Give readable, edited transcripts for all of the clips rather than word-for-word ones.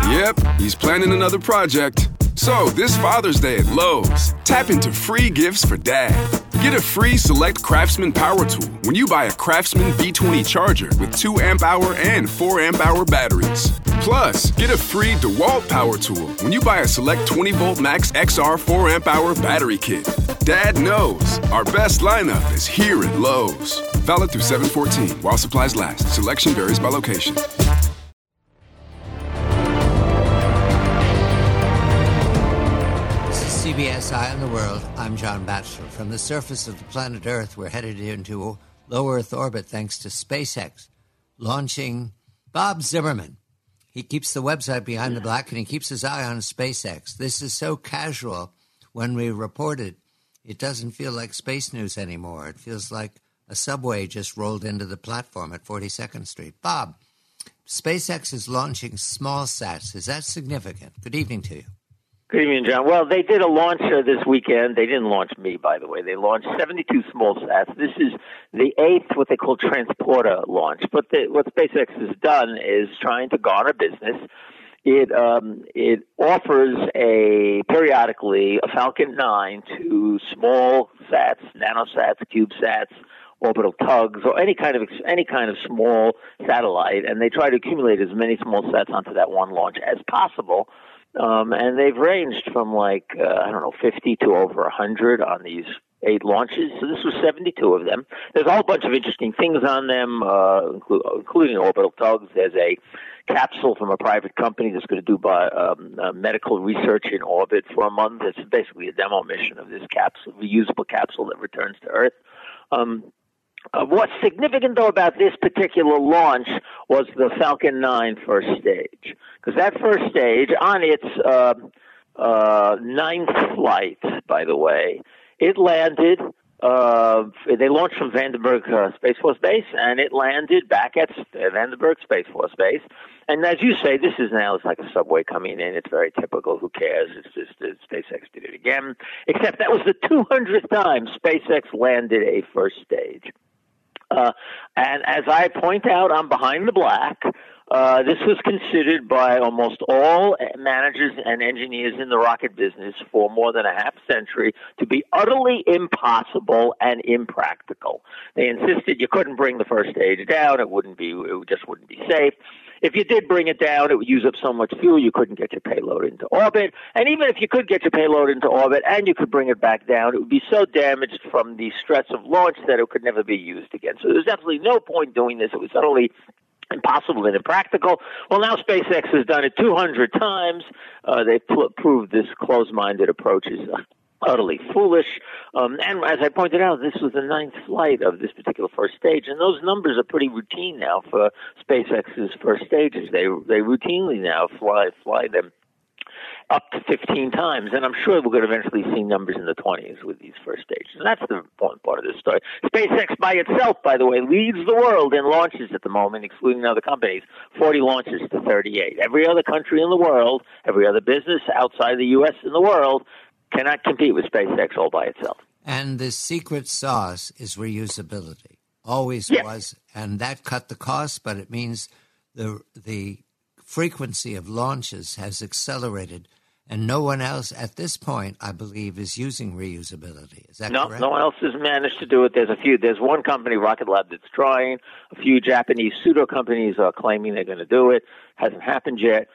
Yep, he's planning another project. So, this Father's Day at Lowe's, tap into free gifts for Dad. Get a free Select Craftsman power tool when you buy a Craftsman B20 charger with 2 amp-hour and 4 amp-hour batteries. Plus, get a free DeWalt power tool when you buy a Select 20-volt Max XR 4 amp-hour battery kit. Dad knows our best lineup is here at Lowe's. Valid through 7/14 while supplies last. Selection varies by location. CBS Eye on the World. I'm John Batchelor. From the surface of the planet Earth, we're headed into low Earth orbit thanks to SpaceX launching Bob Zimmerman. He keeps the website Behind the Black, and he keeps his eye on SpaceX. This is so casual. When we report it, it doesn't feel like space news anymore. It feels like a subway just rolled into the platform at 42nd Street. Bob, SpaceX is launching small sats. Is that significant? Good evening to you. Good evening, John. Well, they did a launch this weekend. They didn't launch me, by the way. They launched 72 small sats. This is the 8th, what they call transporter launch. But what SpaceX has done is trying to garner business. It offers periodically a Falcon 9 to small sats, nanosats, CubeSats, orbital tugs, or any kind of small satellite, and they try to accumulate as many small sats onto that one launch as possible. And they've ranged from 50 to over 100 on these 8 launches. So this was 72 of them. There's a whole bunch of interesting things on them, including orbital tugs. There's a capsule from a private company that's going to do medical research in orbit for a month. It's basically a demo mission of this capsule, reusable capsule that returns to Earth. What's significant, though, about this particular launch was the Falcon 9 first stage, because that first stage, on its 9th flight, by the way, it landed. They launched from Vandenberg Space Force Base, and it landed back at Vandenberg Space Force Base. And as you say, it's like a subway coming in. It's very typical. Who cares? It's just SpaceX did it again. Except that was the 200th time SpaceX landed a first stage. And as I point out on Behind the Black, this was considered by almost all managers and engineers in the rocket business for more than a half century to be utterly impossible and impractical. They insisted you couldn't bring the first stage down. It just wouldn't be safe. If you did bring it down, it would use up so much fuel you couldn't get your payload into orbit. And even if you could get your payload into orbit and you could bring it back down, it would be so damaged from the stress of launch that it could never be used again. So there's absolutely no point doing this. It was utterly impossible and impractical. Well, now SpaceX has done it 200 times. They've proved this closed-minded approach is utterly foolish. And as I pointed out, this was the 9th flight of this particular first stage, and those numbers are pretty routine now for SpaceX's first stages. They routinely now fly them up to 15 times, and I'm sure we're going to eventually see numbers in the 20s with these first stages. And that's the important part of this story. SpaceX by itself, by the way, leads the world in launches at the moment, excluding other companies, 40 launches to 38. Every other country in the world, every other business outside the U.S. in the world cannot compete with SpaceX all by itself. And the secret sauce is reusability. Always was, and that cut the cost, but it means the frequency of launches has accelerated, and no one else at this point, I believe, is using reusability. Is that correct? No one else has managed to do it. There's one company, Rocket Lab, that's trying. A few Japanese pseudo companies are claiming they're going to do it. Hasn't happened yet.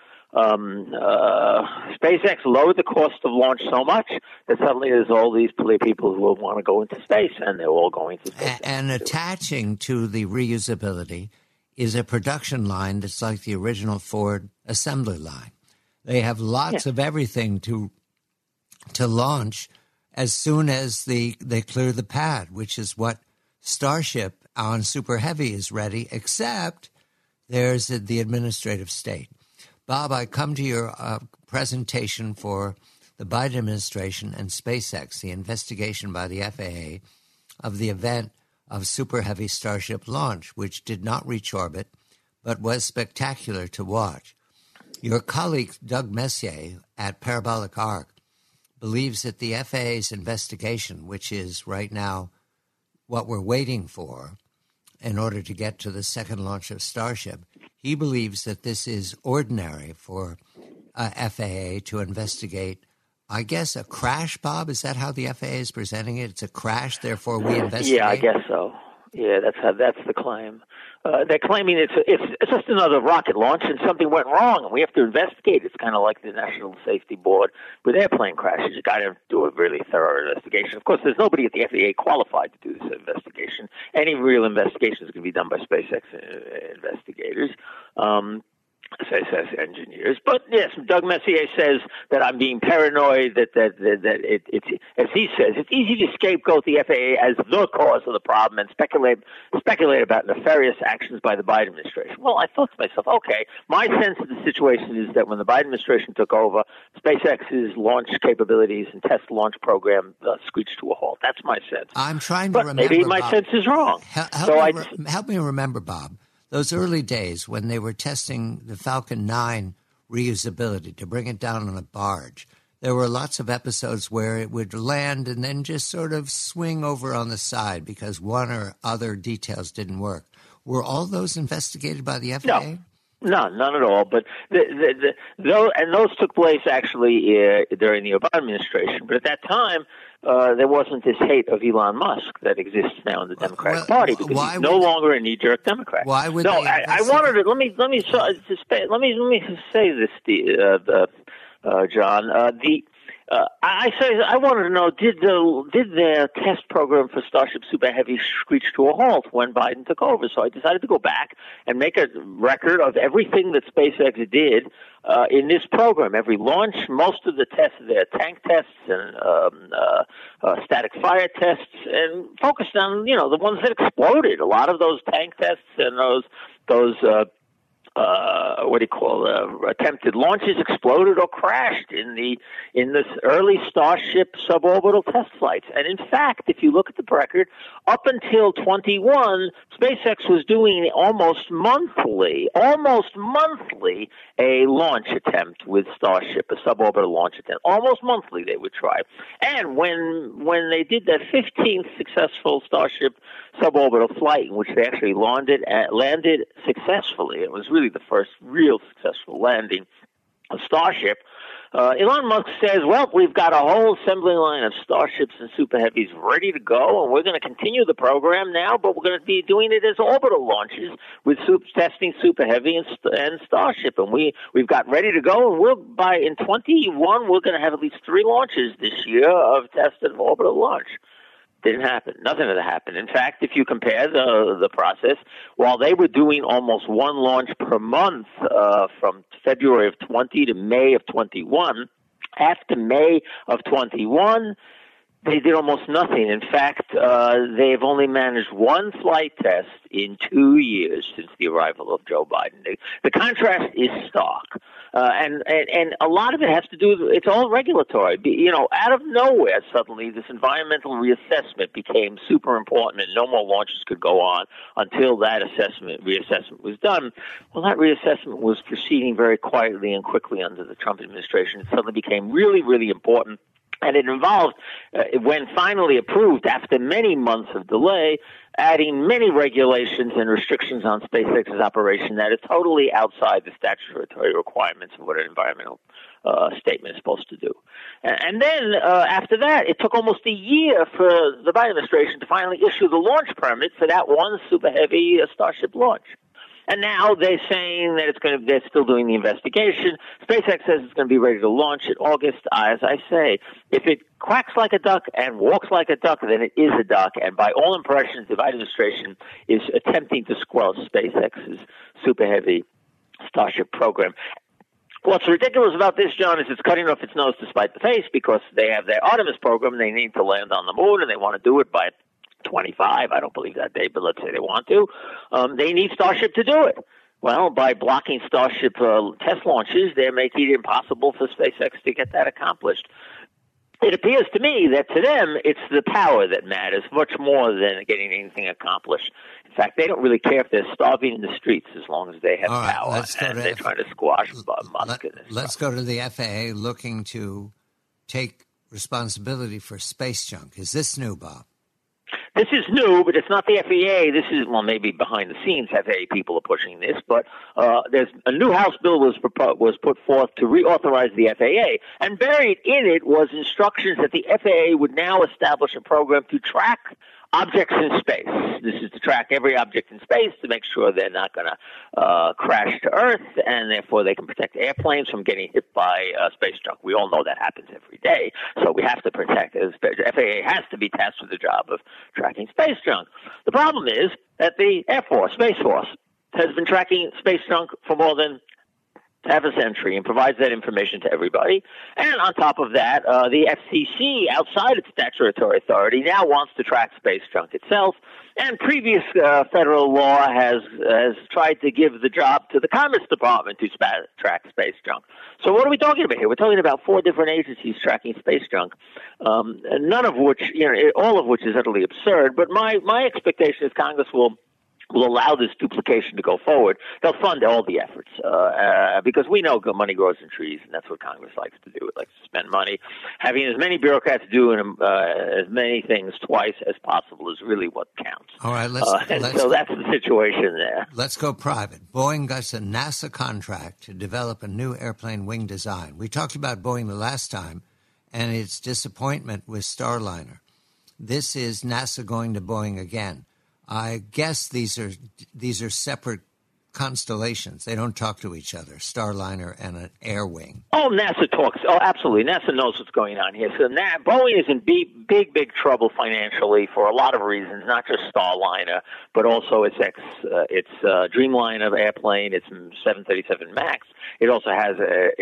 SpaceX lowered the cost of launch so much that suddenly there's all these people who want to go into space, and they're all going to space. And attaching to the reusability is a production line that's like the original Ford assembly line. They have lots of everything to launch as soon as they clear the pad, which is what Starship on Super Heavy is ready, except there's the administrative state. Bob, I come to your presentation for the Biden administration and SpaceX, the investigation by the FAA of the event of Super Heavy Starship launch, which did not reach orbit, but was spectacular to watch. Your colleague, Doug Messier, at Parabolic Arc, believes that the FAA's investigation, which is right now what we're waiting for, in order to get to the second launch of Starship. He believes that this is ordinary for FAA to investigate, I guess, a crash, Bob? Is that how the FAA is presenting it? It's a crash, therefore we investigate? Yeah, I guess so. Yeah, that's the claim. They're claiming it's just another rocket launch and something went wrong and we have to investigate. It's kind of like the National Safety Board with airplane crashes. You got to do a really thorough investigation. Of course, there's nobody at the FAA qualified to do this investigation. Any real investigation is going to be done by SpaceX investigators. SpaceX engineers. But yes, Doug Messier says that I'm being paranoid, that it's, as he says, it's easy to scapegoat the FAA as the cause of the problem and speculate about nefarious actions by the Biden administration. Well, I thought to myself, okay, my sense of the situation is that when the Biden administration took over, SpaceX's launch capabilities and test launch program screeched to a halt. That's my sense. I'm trying to remember, maybe my Bob, sense is wrong. Help me remember, Bob. Those early days when they were testing the Falcon 9 reusability to bring it down on a barge, there were lots of episodes where it would land and then just sort of swing over on the side because one or other details didn't work. Were all those investigated by the FAA? No, none at all. But those took place actually during the Obama administration. But at that time, there wasn't this hate of Elon Musk that exists now in the Democratic Party because he's no longer a knee-jerk Democrat. Why would no? I wanted to let me say this, John. I wanted to know, did the test program for Starship Super Heavy screech to a halt when Biden took over? So I decided to go back and make a record of everything that SpaceX did in this program. Every launch, most of the tests, their tank tests and static fire tests, and focused on the ones that exploded. A lot of those tank tests and those attempted launches exploded or crashed in this early Starship suborbital test flights. And in fact, if you look at the record, up until 21, SpaceX was doing almost monthly a launch attempt with Starship, a suborbital launch attempt. Almost monthly they would try. And when they did that 15th successful Starship suborbital flight, in which they actually landed successfully, it was really the first real successful landing of Starship, Elon Musk says, well, we've got a whole assembly line of Starships and Super Heavies ready to go, and we're going to continue the program now, but we're going to be doing it as orbital launches with testing Super Heavy and Starship, and we've got ready to go, and in 21, we're going to have at least 3 launches this year of tested orbital launch. Didn't happen. Nothing of that happened. In fact, if you compare the process, while they were doing almost 1 launch per month from February of 20 to May of 21, after May of 21, they did almost nothing. In fact, they've only managed 1 flight test in 2 years since the arrival of Joe Biden. The contrast is stark. And a lot of it has to do with, it's all regulatory. Out of nowhere, suddenly, this environmental reassessment became super important and no more launches could go on until that reassessment was done. Well, that reassessment was proceeding very quietly and quickly under the Trump administration. It suddenly became really, really important. And it involved, when finally approved after many months of delay, adding many regulations and restrictions on SpaceX's operation that is totally outside the statutory requirements of what an environmental statement is supposed to do. And then after that, it took almost a year for the Biden administration to finally issue the launch permit for that 1 Super Heavy Starship launch. And now they're saying that they're still doing the investigation. SpaceX says it's going to be ready to launch in August. As I say, if it quacks like a duck and walks like a duck, then it is a duck. And by all impressions, the Biden administration is attempting to squelch SpaceX's Super Heavy Starship program. What's ridiculous about this, John, is it's cutting off its nose to spite the face because they have their Artemis program. They need to land on the moon, and they want to do it by 25. I don't believe that date, but let's say they want to. They need Starship to do it. Well, by blocking Starship test launches, they're making it impossible for SpaceX to get that accomplished. It appears to me that to them, it's the power that matters much more than getting anything accomplished. In fact, they don't really care if they're starving in the streets as long as they have power. And they're trying to squash Musk in this. Let's go to the FAA looking to take responsibility for space junk. Is this new, Bob? This is new, but it's not the FAA. This is, well, maybe behind the scenes, FAA people are pushing this, but there's a new House bill was put forth to reauthorize the FAA, and buried in it was instructions that the FAA would now establish a program to track objects in space. This is to track every object in space to make sure they're not going to crash to Earth, and therefore they can protect airplanes from getting hit by space junk. We all know that happens every day, so we have to protect it. The FAA has to be tasked with the job of tracking space junk. The problem is that the Air Force, Space Force, has been tracking space junk for more than half a century and provides that information to everybody. And on top of that, the FCC, outside its statutory authority, now wants to track space junk itself. And previous federal law has tried to give the job to the Commerce Department to track space junk. So what are we talking about here? We're talking about 4 different agencies tracking space junk, none of which, all of which is utterly absurd. But my expectation is Congress will allow this duplication to go forward. They'll fund all the efforts because we know money grows in trees, and that's what Congress likes to do. It likes to spend money. Having as many bureaucrats do as many things twice as possible is really what counts. All right, so that's the situation there. Let's go private. Boeing got a NASA contract to develop a new airplane wing design. We talked about Boeing the last time and its disappointment with Starliner. This is NASA going to Boeing again. I guess these are separate constellations. They don't talk to each other, Starliner and an Air Wing. Oh, NASA talks. Oh, absolutely. NASA knows what's going on here. So Boeing is in big trouble financially for a lot of reasons, not just Starliner, but also its Dreamliner airplane, its 737 MAX. It also has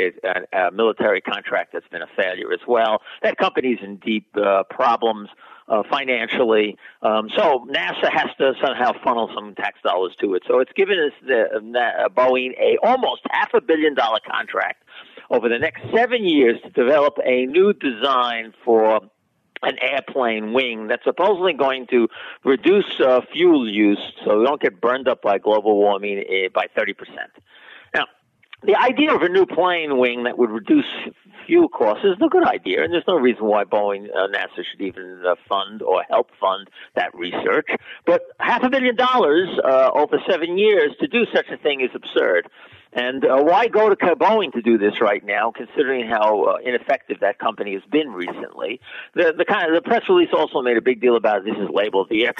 a military contract that's been a failure as well. That company's in deep problems financially. So NASA has to somehow funnel some tax dollars to it. So it's given us Boeing almost $500 million contract over the next 7 years to develop a new design for an airplane wing that's supposedly going to reduce fuel use so we don't get burned up by global warming by 30%. Now, the idea of a new plane wing that would reduce fuel costs is a good idea, and there's no reason why Boeing, NASA should even fund or help fund that research. But $500 million over 7 years to do such a thing is absurd. And why go to Boeing to do this right now, considering how ineffective that company has been recently? The press release also made a big deal about it. This is labeled the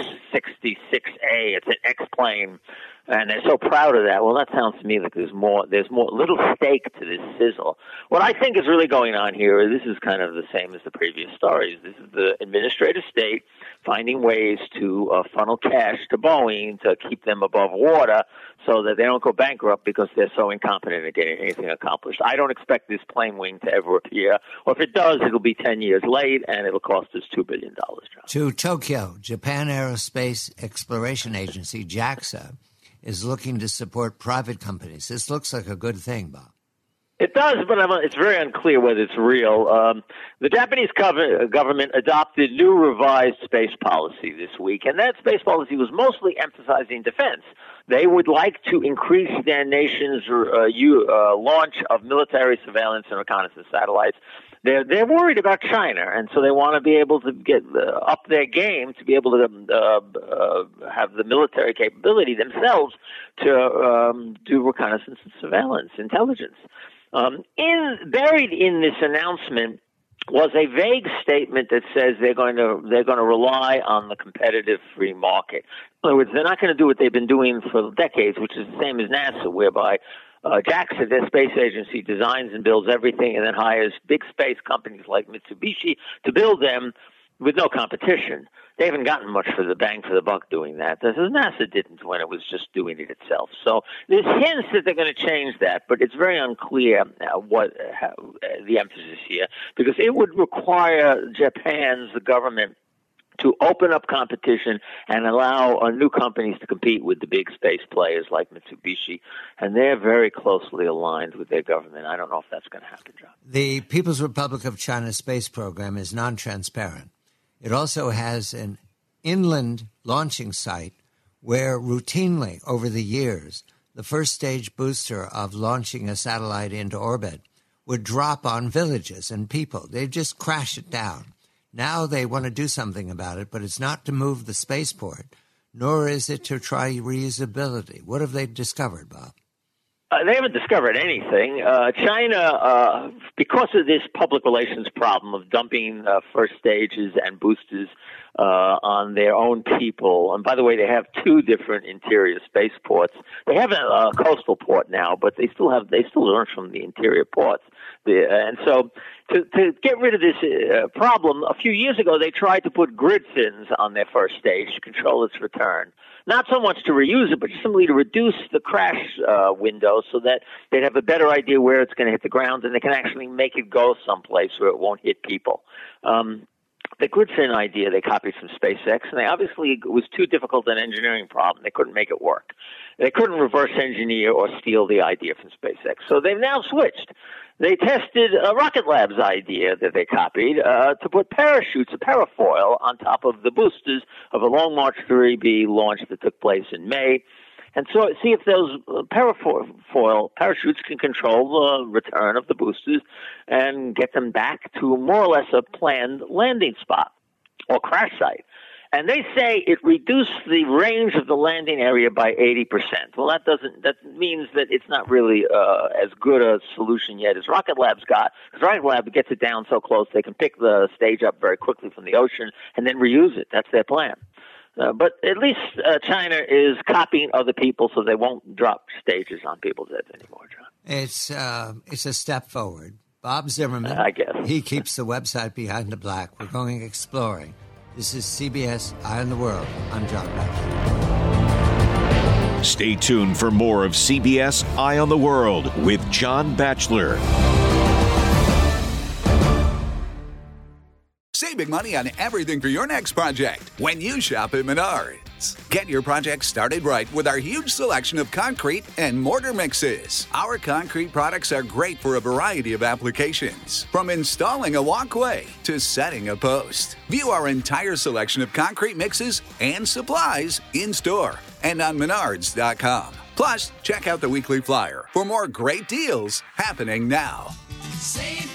X-66A. It's an X-plane. And they're so proud of that. Well, that sounds to me like there's more little stake to this sizzle. What I think is really going on here, this is kind of the same as the previous stories. This is the administrative state finding ways to funnel cash to Boeing to keep them above water so that they don't go bankrupt because they're so incompetent at getting anything accomplished. I don't expect this plane wing to ever appear. Or if it does, it'll be 10 years late, and it'll cost us $2 billion, John. To Tokyo, Japan Aerospace Exploration Agency, JAXA, is looking to support private companies. This looks like a good thing, Bob. It does, but it's very unclear whether it's real. The Japanese government adopted new revised space policy this week, and that space policy was mostly emphasizing defense. They would like to increase their nation's launch of military surveillance and reconnaissance satellites. They're worried about China, and so they want to be able to get up their game to be able to have the military capability themselves to do reconnaissance and surveillance intelligence. Buried in this announcement was a vague statement that says they're going to rely on the competitive free market. In other words, they're not going to do what they've been doing for decades, which is the same as NASA, whereby JAXA, their space agency, designs and builds everything and then hires big space companies like Mitsubishi to build them with no competition. They haven't gotten much for the bang for the buck doing that. NASA didn't when it was just doing it itself. So there's hints that they're going to change that, but it's very unclear what the emphasis here, because it would require the government, to open up competition and allow new companies to compete with the big space players like Mitsubishi. And they're very closely aligned with their government. I don't know if that's going to happen, John. The People's Republic of China space program is non-transparent. It also has an inland launching site where routinely over the years, the first stage booster of launching a satellite into orbit would drop on villages and people. They'd just crash it down. Now they want to do something about it, but it's not to move the spaceport, nor is it to try reusability. What have they discovered, Bob? They haven't discovered anything. China, because of this public relations problem of dumping first stages and boosters on their own people, and by the way, they have two different interior spaceports. They have a coastal port now, but they still learn from the interior ports. And so to get rid of this problem, a few years ago, they tried to put grid fins on their first stage to control its return. Not so much to reuse it, but just simply to reduce the crash window so that they'd have a better idea where it's going to hit the ground, and they can actually make it go someplace where it won't hit people. The grid fin idea they copied from SpaceX, and it was too difficult an engineering problem. They couldn't make it work. They couldn't reverse engineer or steal the idea from SpaceX. So they've now switched. They tested Rocket Lab's idea that they copied to put parachutes, a parafoil, on top of the boosters of a Long March 3B launch that took place in May. And so see if those parafoil parachutes can control the return of the boosters and get them back to more or less a planned landing spot or crash site. And they say it reduced the range of the landing area by 80%. Well, that means that it's not really as good a solution yet as Rocket Lab's got, because Rocket Lab gets it down so close they can pick the stage up very quickly from the ocean and then reuse it. That's their plan. But at least China is copying other people so they won't drop stages on people's heads anymore, John. It's a step forward. Bob Zimmerman, I guess. He keeps the website Behind the Black. We're going exploring. This is CBS Eye on the World. I'm John Batchelor. Stay tuned for more of CBS Eye on the World with John Batchelor. Save big money on everything for your next project when you shop at Menards. Get your project started right with our huge selection of concrete and mortar mixes. Our concrete products are great for a variety of applications, from installing a walkway to setting a post. View our entire selection of concrete mixes and supplies in-store and on Menards.com. Plus, check out the weekly flyer for more great deals happening now. Save